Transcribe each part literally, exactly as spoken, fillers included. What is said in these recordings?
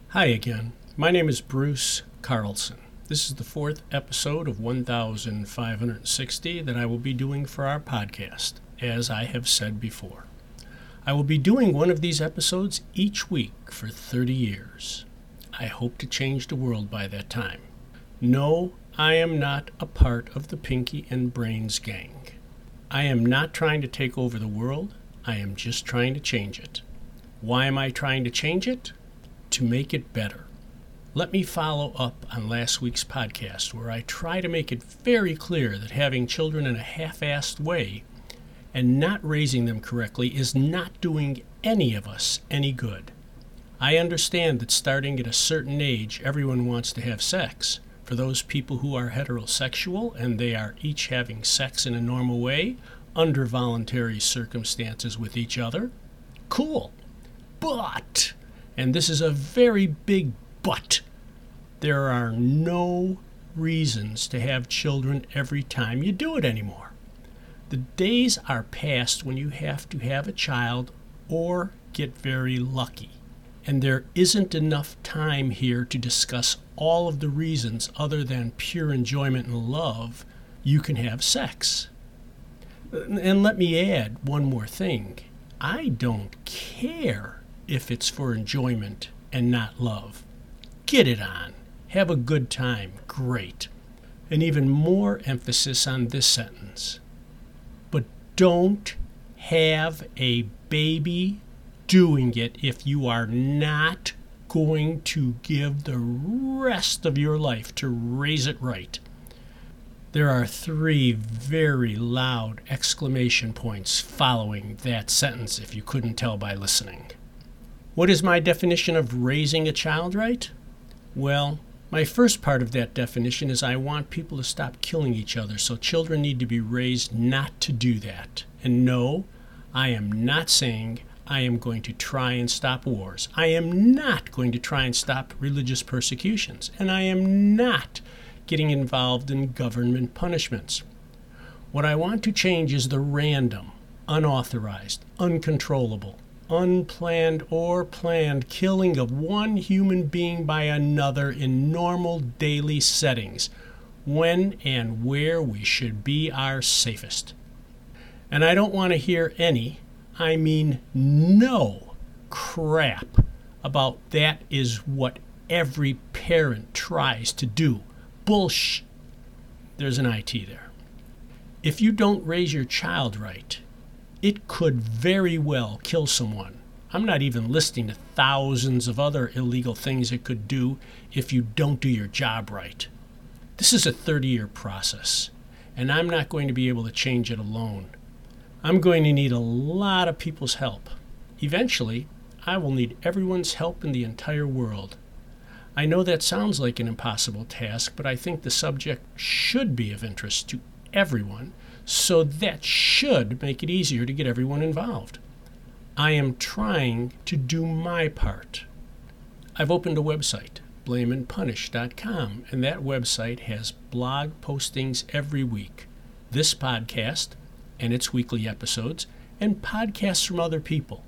Hi again. My name is Bruce Carlson. This is the fourth episode of one thousand five hundred sixty that I will be doing for our podcast, as I have said before. I will be doing one of these episodes each week for thirty years. I hope to change the world by that time. No, I am not a part of the Pinky and Brains gang. I am not trying to take over the world. I am just trying to change it. Why am I trying to change it? To make it better. Let me follow up on last week's podcast where I try to make it very clear that having children in a half-assed way and not raising them correctly is not doing any of us any good. I understand that starting at a certain age, everyone wants to have sex. For those people who are heterosexual and they are each having sex in a normal way, under voluntary circumstances with each other, cool. But, and this is a very big but, there are no reasons to have children every time you do it anymore. The days are past when you have to have a child or get very lucky. And there isn't enough time here to discuss all of the reasons other than pure enjoyment and love you can have sex. And let me add one more thing. I don't care if it's for enjoyment and not love. Get it on. Have a good time. Great. And even more emphasis on this sentence. But don't have a baby doing it if you are not going to give the rest of your life to raise it right. There are three very loud exclamation points following that sentence if you couldn't tell by listening. What is my definition of raising a child right? Well, my first part of that definition is I want people to stop killing each other, so children need to be raised not to do that. And no, I am not saying I am going to try and stop wars. I am not going to try and stop religious persecutions. And I am not getting involved in government punishments. What I want to change is the random, unauthorized, uncontrollable, unplanned or planned killing of one human being by another in normal daily settings, when and where we should be our safest. And I don't want to hear any, I mean no, crap about that is what every parent tries to do. Bullshit. There's an I T there. If you don't raise your child right, it could very well kill someone. I'm not even listing the thousands of other illegal things it could do if you don't do your job right. This is a thirty-year process, and I'm not going to be able to change it alone. I'm going to need a lot of people's help. Eventually, I will need everyone's help in the entire world. I know that sounds like an impossible task, but I think the subject should be of interest to everyone, so that should make it easier to get everyone involved. I am trying to do my part. I've opened a website, blame and punish dot com, and that website has blog postings every week. This podcast and its weekly episodes, and podcasts from other people.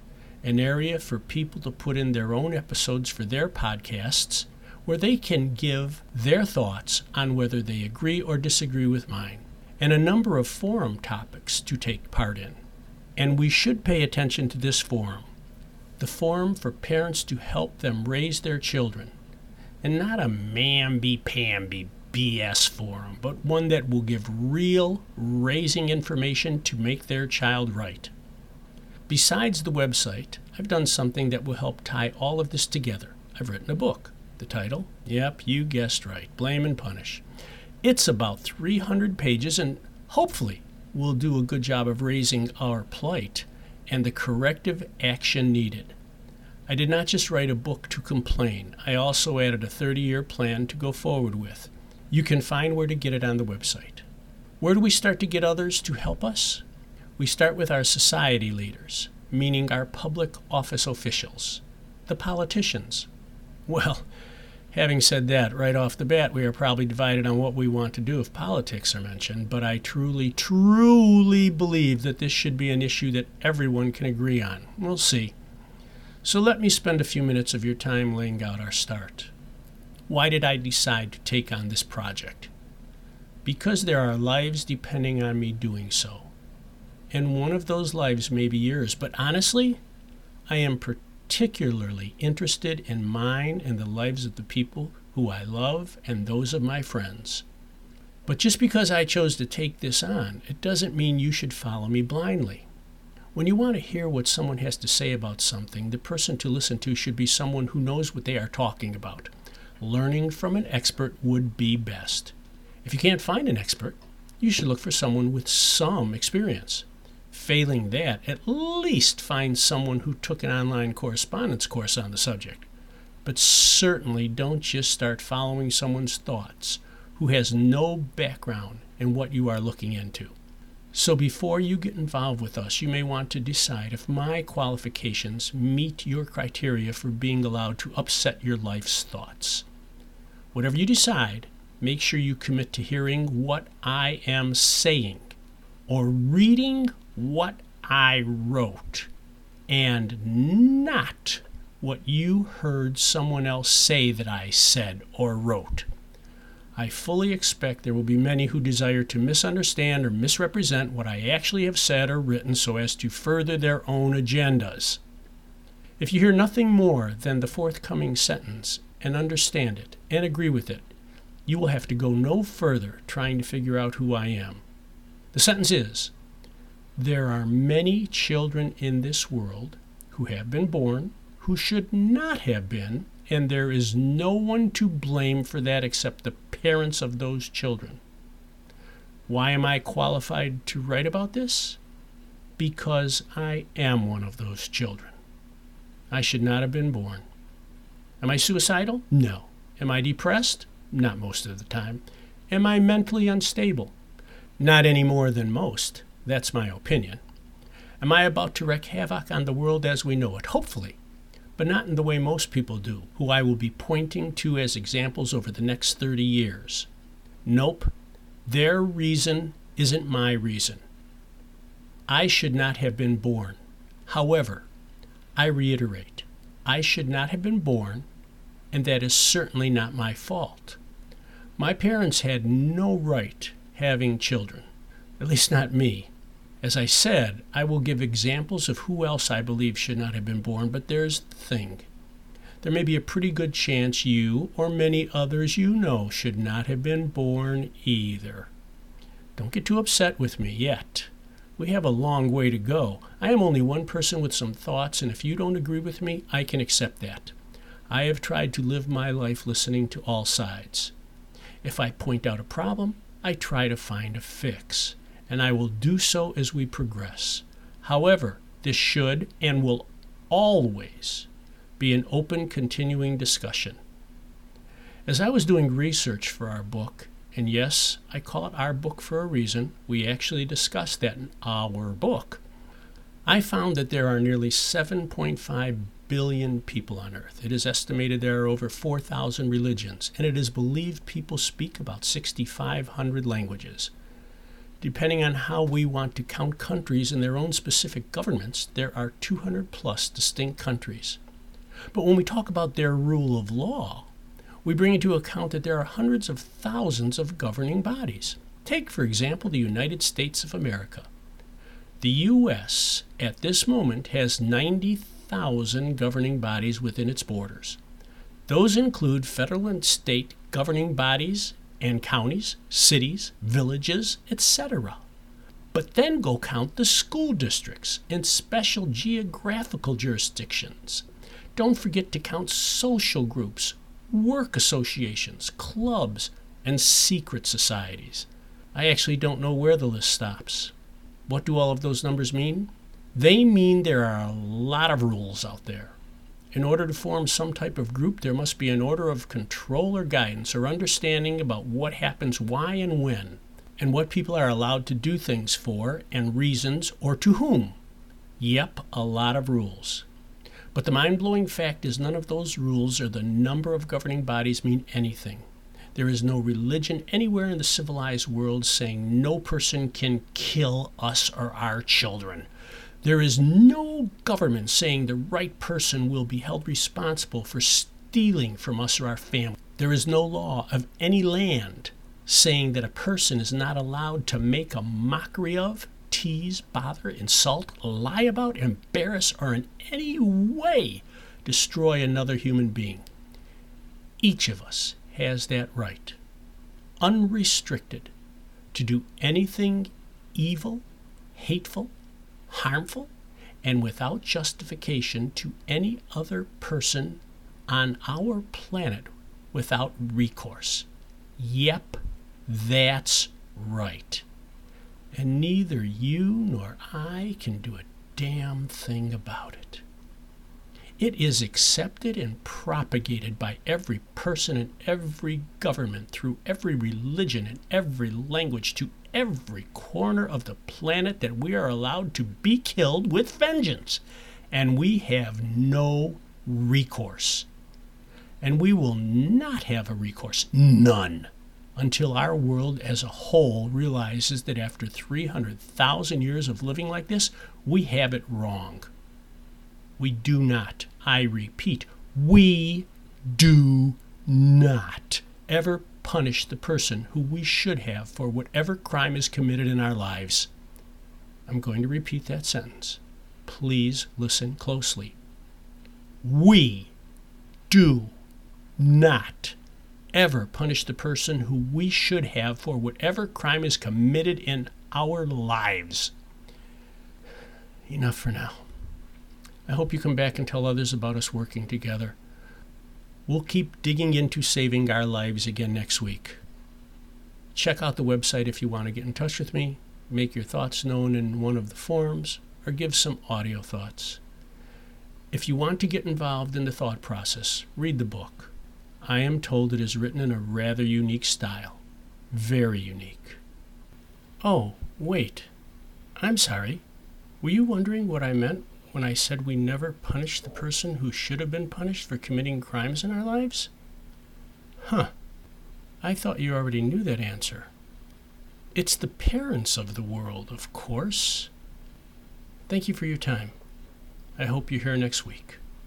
An area for people to put in their own episodes for their podcasts, where they can give their thoughts on whether they agree or disagree with mine, and a number of forum topics to take part in. And we should pay attention to this forum, the forum for parents to help them raise their children, and not a mamby-pamby B S forum, but one that will give real raising information to make their child right. Besides the website, I've done something that will help tie all of this together. I've written a book. The title? Yep, you guessed right. Blame and Punish. It's about three hundred pages and hopefully will do a good job of raising our plight and the corrective action needed. I did not just write a book to complain. I also added a thirty-year plan to go forward with. You can find where to get it on the website. Where do we start to get others to help us? We start with our society leaders, meaning our public office officials, the politicians. Well, having said that, right off the bat, we are probably divided on what we want to do if politics are mentioned, but I truly, truly believe that this should be an issue that everyone can agree on. We'll see. So let me spend a few minutes of your time laying out our start. Why did I decide to take on this project? Because there are lives depending on me doing so. And one of those lives may be yours, but honestly, I am particularly interested in mine and the lives of the people who I love and those of my friends. But just because I chose to take this on, it doesn't mean you should follow me blindly. When you want to hear what someone has to say about something, the person to listen to should be someone who knows what they are talking about. Learning from an expert would be best. If you can't find an expert, you should look for someone with some experience. Failing that, at least find someone who took an online correspondence course on the subject. But certainly don't just start following someone's thoughts who has no background in what you are looking into. So before you get involved with us, you may want to decide if my qualifications meet your criteria for being allowed to upset your life's thoughts. Whatever you decide, make sure you commit to hearing what I am saying or reading what I wrote and not what you heard someone else say that I said or wrote. I fully expect there will be many who desire to misunderstand or misrepresent what I actually have said or written so as to further their own agendas. If you hear nothing more than the forthcoming sentence and understand it and agree with it, you will have to go no further trying to figure out who I am. The sentence is, there are many children in this world who have been born, who should not have been, and there is no one to blame for that except the parents of those children. Why am I qualified to write about this? Because I am one of those children. I should not have been born. Am I suicidal? No. Am I depressed? Not most of the time. Am I mentally unstable? Not any more than most. That's my opinion. Am I about to wreak havoc on the world as we know it? Hopefully. But not in the way most people do, who I will be pointing to as examples over the next thirty years. Nope, their reason isn't my reason. I should not have been born. However, I reiterate, I should not have been born, and that is certainly not my fault. My parents had no right having children, at least not me. As I said, I will give examples of who else I believe should not have been born, but there's the thing. There may be a pretty good chance you or many others you know should not have been born either. Don't get too upset with me yet. We have a long way to go. I am only one person with some thoughts, and if you don't agree with me, I can accept that. I have tried to live my life listening to all sides. If I point out a problem, I try to find a fix. And I will do so as we progress. However, this should and will always be an open, continuing discussion. As I was doing research for our book, and yes, I call it our book for a reason, we actually discussed that in our book, I found that there are nearly seven point five billion people on Earth. It is estimated there are over four thousand religions, and it is believed people speak about six thousand five hundred languages. Depending on how we want to count countries and their own specific governments, there are two hundred plus distinct countries. But when we talk about their rule of law, we bring into account that there are hundreds of thousands of governing bodies. Take, for example, the United States of America. The U S at this moment has ninety thousand governing bodies within its borders. Those include federal and state governing bodies and counties, cities, villages, et cetera. But then go count the school districts and special geographical jurisdictions. Don't forget to count social groups, work associations, clubs, and secret societies. I actually don't know where the list stops. What do all of those numbers mean? They mean there are a lot of rules out there. In order to form some type of group, there must be an order of control or guidance or understanding about what happens, why, and when, and what people are allowed to do things for, and reasons, or to whom. Yep, a lot of rules. But the mind-blowing fact is none of those rules or the number of governing bodies mean anything. There is no religion anywhere in the civilized world saying no person can kill us or our children. There is no government saying the right person will be held responsible for stealing from us or our family. There is no law of any land saying that a person is not allowed to make a mockery of, tease, bother, insult, lie about, embarrass, or in any way destroy another human being. Each of us has that right, unrestricted, to do anything evil, hateful, harmful, and without justification to any other person on our planet without recourse. Yep, that's right. And neither you nor I can do a damn thing about it. It is accepted and propagated by every person in every government, through every religion and every language, to every corner of the planet, that we are allowed to be killed with vengeance. And we have no recourse. And we will not have a recourse, none, until our world as a whole realizes that after three hundred thousand years of living like this, we have it wrong. We do not, I repeat, we do not ever punish the person who we should have for whatever crime is committed in our lives. I'm going to repeat that sentence. Please listen closely. We do not ever punish the person who we should have for whatever crime is committed in our lives. Enough for now. I hope you come back and tell others about us working together. We'll keep digging into saving our lives again next week. Check out the website if you want to get in touch with me, make your thoughts known in one of the forums, or give some audio thoughts. If you want to get involved in the thought process, read the book. I am told it is written in a rather unique style. Very unique. Oh, wait. I'm sorry. Were you wondering what I meant when I said we never punish the person who should have been punished for committing crimes in our lives? Huh. I thought you already knew that answer. It's the parents of the world, of course. Thank you for your time. I hope you're here next week.